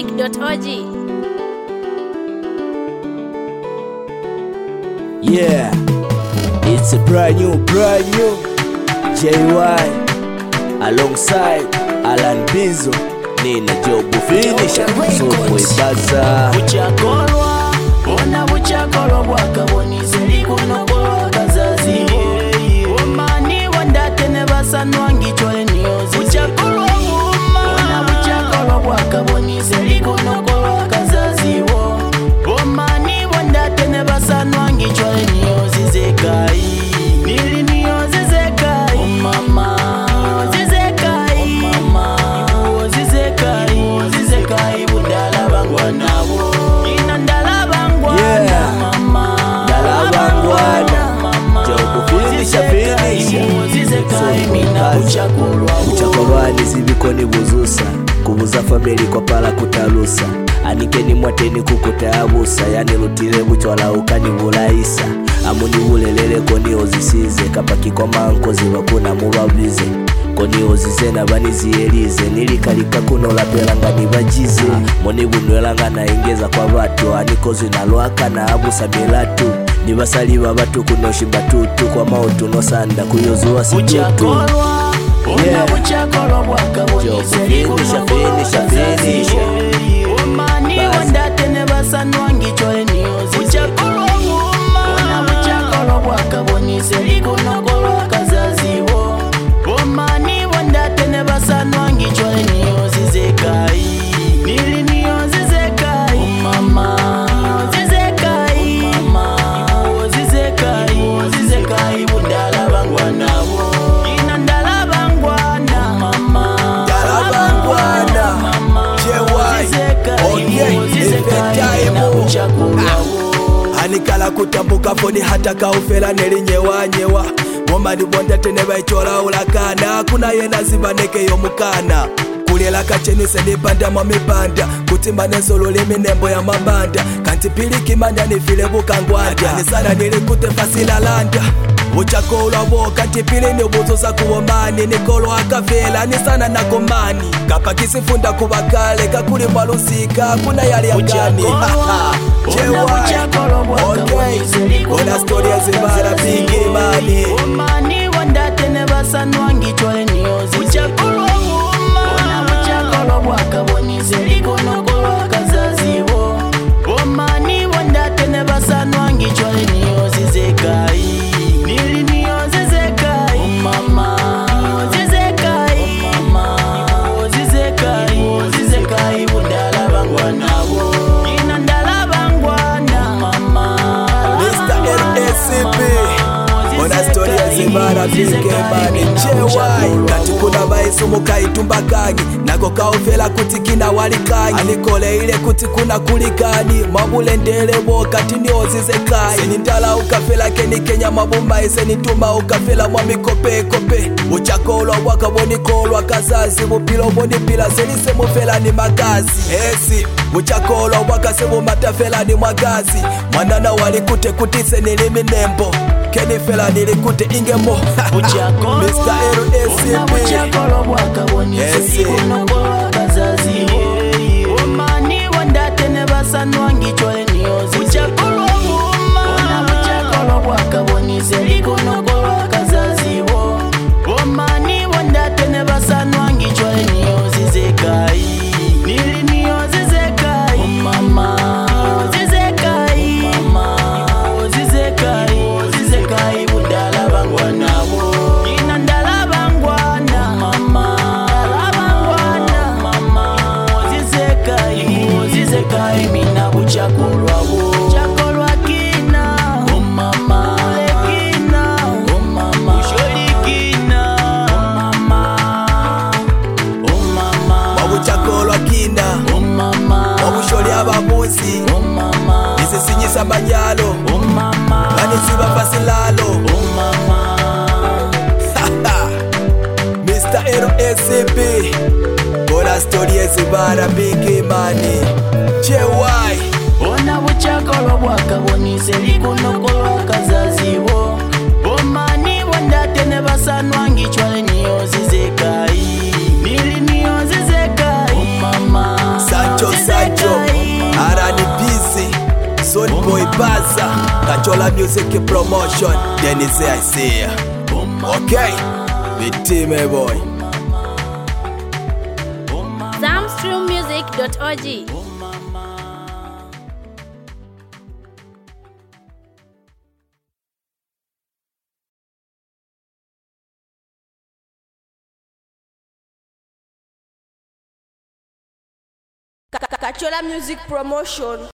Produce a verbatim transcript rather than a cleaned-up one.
music dot org. Yeah, it's a brand new, brand new J Y alongside Alan Bizo, Nina Jobu Finisher, so mwebaza Uchakolwa, ona uchakolwa wakabonize likunokolwa kazazi Omani wandate nebasa nwangi chole niozi Uchakolwa uma, ona uchakolwa wakabonize likunokolwa kazazi Omani wandate nebasa nwangi chole niozi zekai Nili niozi zekai Oh mama Niozi zekai Oh mama Niozi zekai Niozi zekai Budala bangwa nawo Ina ndala bangwa Yeah. mama Ndala bangwana Jobu Finisher Finisher, Niozi zekai Mina mwebaza uchakolwa Uchakolwani zibikoni buzusa kubuza famili kwa pala kutalusa anikeni mwateni kukutayabusa yani lutile buchwala ukani bulaisa amuni bulelele koni ozisize kapaki kwa mankozi bakuna mubabize koni ozize na baniziyelize nilikalika kuno lapelanga nibajize moni bunwelanga na ingeza kwa batu anikozi na lwaka na abusa milatu nibasali babatu kuno shimbatutu kwa mautu no sanda kuyozuwa situtu. Uchakolwa Yeah. Ona uchakolwa wakabonize Finisher, finisher, finisher. Omani Basi. wandate nebasa nwangi chole niozi Uchakolwa uma Ona uchakolwa wakabonize likunokolwa kazazi Omani wandate nebasa nwangi chole niozi zekai Nili niozi zekai Oh mama Niozi zekai Oh mama Niozi zekai Niozi zekai Budala bangwa nawo Ina ndala bangwana mama Ndala bangwana. mama J Y. Okay, Niozi zekai anikala kutambuka foni hata kaufela nelinyewa nyewa momani bonda tene baichola ulakana kuna yena zibaneke yomukana kulela kachenu senipanda mwamipanda kutimba nesolo liminembo ya mabanda kanti pili kimanda nifile bukangwanda nisana nilikute fasila landa uchakolwa bo kanti pili nibuzosa kuwomani nikolwa akavela nisana nakomani kapakisifunda kubakale kakuli mwalusika kuna yali yangani Ona story ya zibara pingi mani Omani wandate nebasa nwangi chole niozi Uchakolwa uma Ona uchakolwa wakabonize likunokolwa kazazi Omani wandate nebasa nwangi chole niozi zekai Nili niozi zekai Oh mama Niozi zekai Oh mama Niozi zekai Niozi zekai Budala bangwa nawo Ina ndala bangwa na mama mister L A C P Ona story ya zibara pingi mani J Y kati kuna baisu mukaitumba kanyi nako kaufela kuti kina walikanyi anikole ile kuti kuna kulikani mabulendele bo kati niozize kai senindala ukafela keni kenya mabumba isenituma ukafela mwamikope kope uchakolwa wakabonikolwa kazazi bupilo bonipila senise mufela ni magazi esi uchakolwa wakasebo matafela ni mwagazi mwanana walikute kutise niliminembo keni fela nilikute ingemo mister L A C P Uchakolwa wakabonize Yes. likunokolwa kazazi Omani wandate nebasa nwangi chole niozi Uchakolwa uma Ona uchakolwa wakabonize likunokolwa kazazi Omani wandate nebasa nwangi chole niozi zekai Nili niozi zekai Oh mama Niozi zekai Oh mama Niozi zekai Niozi zekai Budala bangwa nawo Ina ndala bangwana mama Ndala bangwana mama Niozi zekai Niozi zekai Mina uchakolwa wo Uchakolwa kina Oh mama Ule kina Oh mama Usholi kina Oh mama Oh mama wabuchakolwa kina Oh mama wabusholi ababuzi Oh mama isisinyisa manyalo Oh mama banisiba fasilalo Oh mama mister L A C P Bona story ezibara pingi mani J Y Ona uchakolwa wakabonize likunokolwa kazazi Omani wandate nebasa nwangi chole niozi zekai Nili niozi zekai Oh mama Sancho Sai Kachola Music Promotion. Dennis I see ya. Okay, with team eh boy. Zamstream music dot org. Kachola Music Promotion.